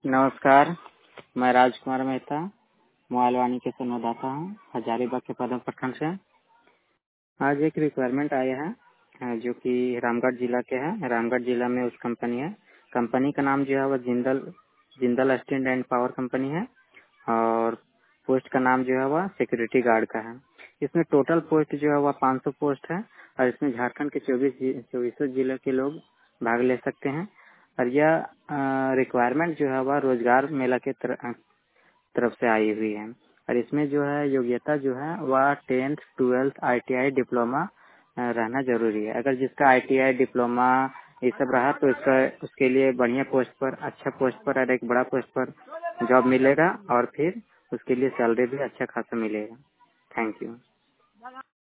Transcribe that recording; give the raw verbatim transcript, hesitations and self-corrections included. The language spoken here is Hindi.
नमस्कार, मैं राजकुमार मेहता मोबाइल वाणी के संवाददाता हूँ हजारीबाग के पदम प्रखंड से। आज एक रिक्वायरमेंट आया है अ, जो कि रामगढ़ जिला के है। रामगढ़ जिला में उस कंपनी है। कंपनी का नाम जो है वो Jindal Jindal steel and power company है और पोस्ट का नाम जो है वह सिक्योरिटी गार्ड का है। इसमें टोटल पोस्ट जो है वह पाँच सौ पोस्ट है और इसमें झारखंड के चौबीस चौबीसों जिले के लोग भाग ले सकते हैं। और यह रिक्वायरमेंट जो है वह रोजगार मेला के तर, तरफ से आई हुई है। और इसमें जो है योग्यता जो है वह tenth twelfth ITI diploma uh, रहना जरूरी है। अगर जिसका आईटीआई डिप्लोमा ये सब रहा तो इसका उसके लिए बढ़िया पोस्ट पर अच्छा पोस्ट पर और एक बड़ा पोस्ट पर जॉब मिलेगा और फिर उसके लिए सैलरी भी अच्छा खासा मिलेगा। Thank you.